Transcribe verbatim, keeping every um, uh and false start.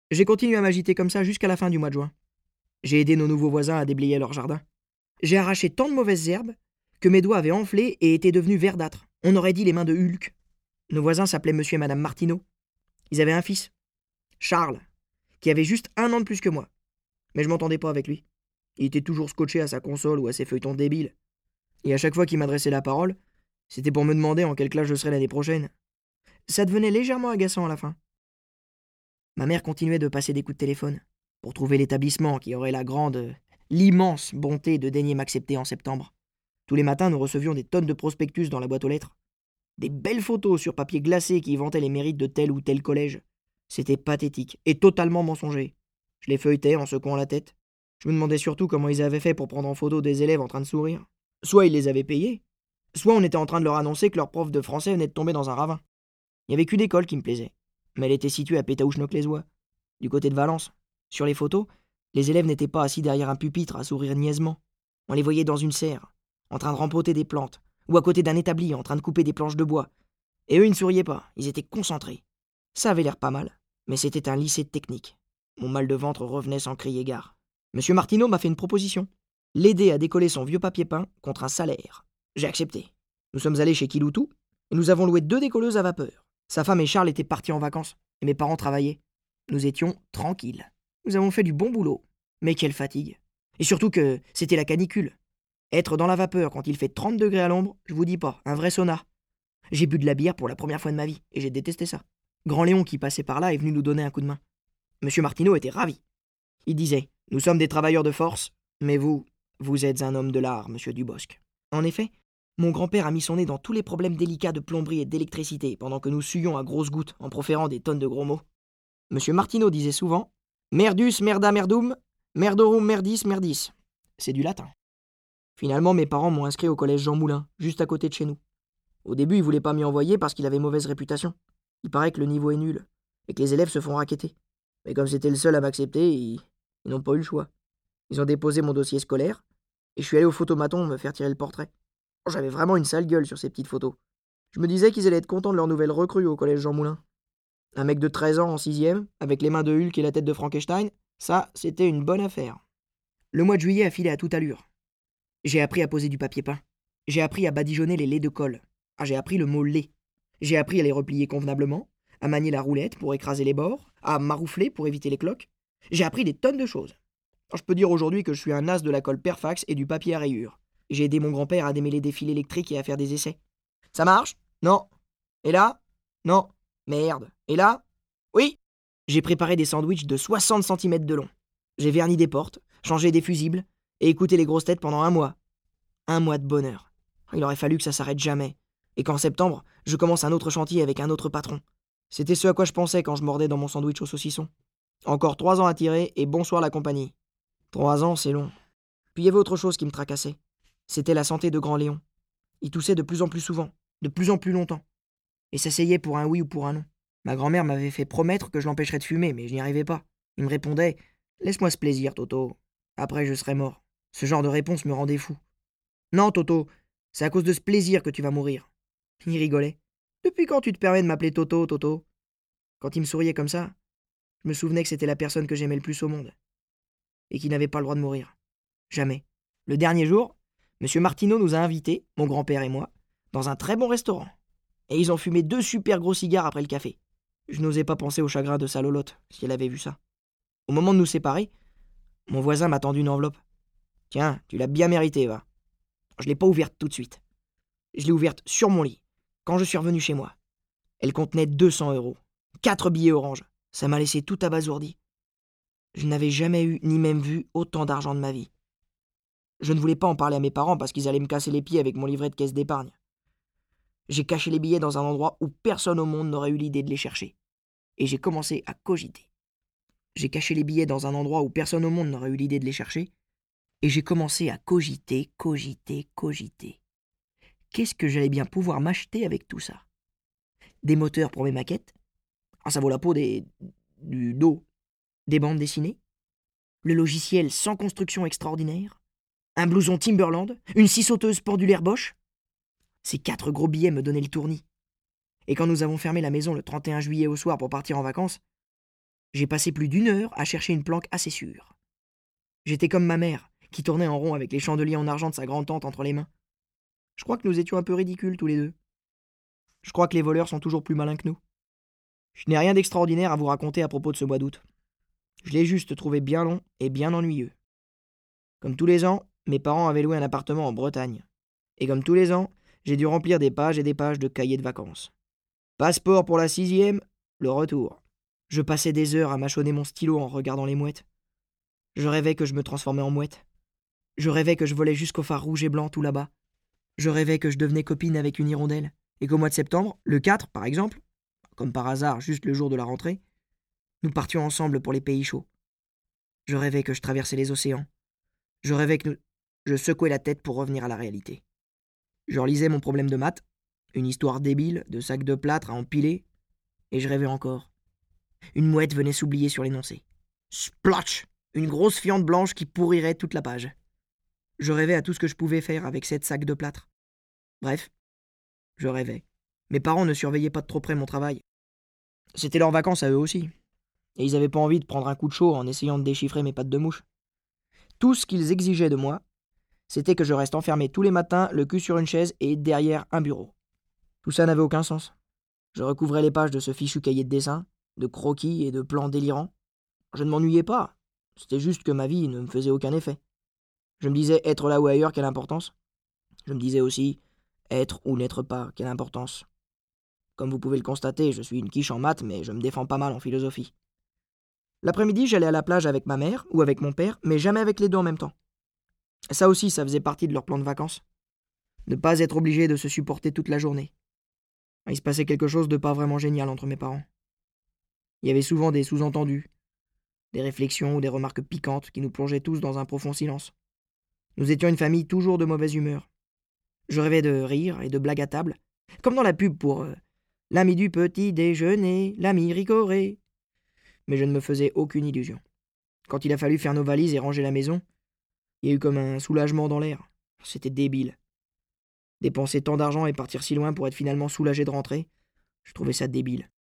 J'ai continué à m'agiter comme ça jusqu'à la fin du mois de juin. J'ai aidé nos nouveaux voisins à déblayer leur jardin. J'ai arraché tant de mauvaises herbes que mes doigts avaient enflé et étaient devenus verdâtres. On aurait dit les mains de Hulk. Nos voisins s'appelaient monsieur et madame Martineau. Ils avaient un fils, Charles, qui avait juste un an de plus que moi. Mais je m'entendais pas avec lui. Il était toujours scotché à sa console ou à ses feuilletons débiles. Et à chaque fois qu'il m'adressait la parole, c'était pour me demander en quelle classe je serais l'année prochaine. Ça devenait légèrement agaçant à la fin. Ma mère continuait de passer des coups de téléphone pour trouver l'établissement qui aurait la grande, l'immense bonté de daigner m'accepter en septembre. Tous les matins, nous recevions des tonnes de prospectus dans la boîte aux lettres. Des belles photos sur papier glacé qui vantaient les mérites de tel ou tel collège. C'était pathétique et totalement mensonger. Je les feuilletais en secouant la tête. Je me demandais surtout comment ils avaient fait pour prendre en photo des élèves en train de sourire. Soit ils les avaient payés, soit on était en train de leur annoncer que leur prof de français venait de tomber dans un ravin. Il n'y avait qu'une école qui me plaisait, mais elle était située à Pétaouche-Noc-les-Oies, du côté de Valence. Sur les photos, les élèves n'étaient pas assis derrière un pupitre à sourire niaisement. On les voyait dans une serre, en train de rempoter des plantes, ou à côté d'un établi en train de couper des planches de bois. Et eux, ils ne souriaient pas, ils étaient concentrés. Ça avait l'air pas mal, mais c'était un lycée technique. Mon mal de ventre revenait sans crier gare. Monsieur Martineau m'a fait une proposition. L'aider à décoller son vieux papier peint contre un salaire. J'ai accepté. Nous sommes allés chez Kiloutou, et nous avons loué deux décolleuses à vapeur. Sa femme et Charles étaient partis en vacances, et mes parents travaillaient. Nous étions tranquilles. Nous avons fait du bon boulot. Mais quelle fatigue. Et surtout que c'était la canicule. Être dans la vapeur quand il fait trente degrés à l'ombre, je vous dis pas, un vrai sauna. J'ai bu de la bière pour la première fois de ma vie, et j'ai détesté ça. Grand Léon qui passait par là est venu nous donner un coup de main. Monsieur Martineau était ravi. Il disait « Nous sommes des travailleurs de force, mais vous, vous êtes un homme de l'art, monsieur Dubosc. » En effet, mon grand-père a mis son nez dans tous les problèmes délicats de plomberie et d'électricité pendant que nous suions à grosses gouttes en proférant des tonnes de gros mots. Monsieur Martineau disait souvent « Merdus, merda, merdum, merdorum, merdis, merdis. » C'est du latin. Finalement, mes parents m'ont inscrit au collège Jean Moulin, juste à côté de chez nous. Au début, ils voulaient pas m'y envoyer parce qu'il avait mauvaise réputation. Il paraît que le niveau est nul, et que les élèves se font racketter. Mais comme c'était le seul à m'accepter, ils, ils n'ont pas eu le choix. Ils ont déposé mon dossier scolaire, et je suis allé au photomaton me faire tirer le portrait. J'avais vraiment une sale gueule sur ces petites photos. Je me disais qu'ils allaient être contents de leur nouvelle recrue au collège Jean Moulin. Un mec de treize ans en sixième, avec les mains de Hulk et la tête de Frankenstein, ça, c'était une bonne affaire. Le mois de juillet a filé à toute allure. J'ai appris à poser du papier peint. J'ai appris à badigeonner les laits de colle. Ah, j'ai appris le mot lait. J'ai appris à les replier convenablement, à manier la roulette pour écraser les bords, à maroufler pour éviter les cloques. J'ai appris des tonnes de choses. Je peux dire aujourd'hui que je suis un as de la colle Perfax et du papier à rayures. J'ai aidé mon grand-père à démêler des fils électriques et à faire des essais. Ça marche? Non. Et là? Non. Merde. Et là? Oui. J'ai préparé des sandwichs de soixante centimètres de long. J'ai verni des portes, changé des fusibles et écouté les grosses têtes pendant un mois. Un mois de bonheur. Il aurait fallu que ça s'arrête jamais. Et qu'en septembre, je commence un autre chantier avec un autre patron. C'était ce à quoi je pensais quand je mordais dans mon sandwich au saucisson. Encore trois ans à tirer et bonsoir la compagnie. Trois ans, c'est long. Puis il y avait autre chose qui me tracassait. C'était la santé de Grand Léon. Il toussait de plus en plus souvent, de plus en plus longtemps. Et s'asseyait pour un oui ou pour un non. Ma grand-mère m'avait fait promettre que je l'empêcherais de fumer, mais je n'y arrivais pas. Il me répondait « Laisse-moi ce plaisir, Toto. Après, je serai mort. » Ce genre de réponse me rendait fou. « Non, Toto, c'est à cause de ce plaisir que tu vas mourir. » Il rigolait. « Depuis quand tu te permets de m'appeler Toto, Toto ?» Quand il me souriait comme ça, je me souvenais que c'était la personne que j'aimais le plus au monde. Et qui n'avait pas le droit de mourir. Jamais. Le dernier jour, monsieur Martineau nous a invités, mon grand-père et moi, dans un très bon restaurant. Et ils ont fumé deux super gros cigares après le café. Je n'osais pas penser au chagrin de sa lolotte, si elle avait vu ça. Au moment de nous séparer, mon voisin m'a tendu une enveloppe. « Tiens, tu l'as bien mérité, va. » Je l'ai pas ouverte tout de suite. Je l'ai ouverte sur mon lit, quand je suis revenu chez moi. Elle contenait deux cents euros. Quatre billets orange. Ça m'a laissé tout abasourdi. Je n'avais jamais eu, ni même vu, autant d'argent de ma vie. Je ne voulais pas en parler à mes parents parce qu'ils allaient me casser les pieds avec mon livret de caisse d'épargne. J'ai caché les billets dans un endroit où personne au monde n'aurait eu l'idée de les chercher. Et j'ai commencé à cogiter. J'ai caché les billets dans un endroit où personne au monde n'aurait eu l'idée de les chercher. Et j'ai commencé à cogiter, cogiter, cogiter. Qu'est-ce que j'allais bien pouvoir m'acheter avec tout ça? Des moteurs pour mes maquettes? Ah, ça vaut la peau des... du dos. Des bandes dessinées? Le logiciel sans construction extraordinaire? Un blouson Timberland? Une scie sauteuse pendulaire Bosch? Ces quatre gros billets me donnaient le tournis. Et quand nous avons fermé la maison le trente et un juillet au soir pour partir en vacances, J'ai passé plus d'une heure à chercher une planque assez sûre. J'étais comme ma mère, qui tournait en rond avec les chandeliers en argent de sa grand-tante entre les mains. Je crois que nous étions un peu ridicules tous les deux. Je crois que les voleurs sont toujours plus malins que nous. Je n'ai rien d'extraordinaire à vous raconter à propos de ce mois d'août. Je l'ai juste trouvé bien long et bien ennuyeux. Comme tous les ans, mes parents avaient loué un appartement en Bretagne. Et comme tous les ans, j'ai dû remplir des pages et des pages de cahiers de vacances. Passeport pour la sixième, le retour. Je passais des heures à mâchonner mon stylo en regardant les mouettes. Je rêvais que je me transformais en mouette. Je rêvais que je volais jusqu'au phare rouge et blanc tout là-bas. Je rêvais que je devenais copine avec une hirondelle. Et qu'au mois de septembre, le quatre par exemple, comme par hasard juste le jour de la rentrée, nous partions ensemble pour les pays chauds. Je rêvais que je traversais les océans. Je rêvais que nous... Je secouais la tête pour revenir à la réalité. Je relisais mon problème de maths, une histoire débile de sacs de plâtre à empiler, et je rêvais encore. Une mouette venait s'oublier sur l'énoncé. Splotch! Une grosse fiente blanche qui pourrirait toute la page. Je rêvais à tout ce que je pouvais faire avec sept sacs de plâtre. Bref, je rêvais. Mes parents ne surveillaient pas de trop près mon travail. C'était leurs vacances à eux aussi. Et ils n'avaient pas envie de prendre un coup de chaud en essayant de déchiffrer mes pattes de mouche. Tout ce qu'ils exigeaient de moi, c'était que je reste enfermé tous les matins, le cul sur une chaise et derrière un bureau. Tout ça n'avait aucun sens. Je recouvrais les pages de ce fichu cahier de dessin, de croquis et de plans délirants. Je ne m'ennuyais pas. C'était juste que ma vie ne me faisait aucun effet. Je me disais être là ou ailleurs, quelle importance. Je me disais aussi être ou n'être pas, quelle importance. Comme vous pouvez le constater, je suis une quiche en maths, mais je me défends pas mal en philosophie. L'après-midi, j'allais à la plage avec ma mère ou avec mon père, mais jamais avec les deux en même temps. Ça aussi, ça faisait partie de leur plan de vacances. Ne pas être obligé de se supporter toute la journée. Il se passait quelque chose de pas vraiment génial entre mes parents. Il y avait souvent des sous-entendus, des réflexions ou des remarques piquantes qui nous plongeaient tous dans un profond silence. Nous étions une famille toujours de mauvaise humeur. Je rêvais de rire et de blagues à table, comme dans la pub pour euh, l'ami du petit déjeuner, l'ami ricoré. Mais je ne me faisais aucune illusion. Quand il a fallu faire nos valises et ranger la maison, il y a eu comme un soulagement dans l'air. C'était débile. Dépenser tant d'argent et partir si loin pour être finalement soulagé de rentrer, je trouvais ça débile.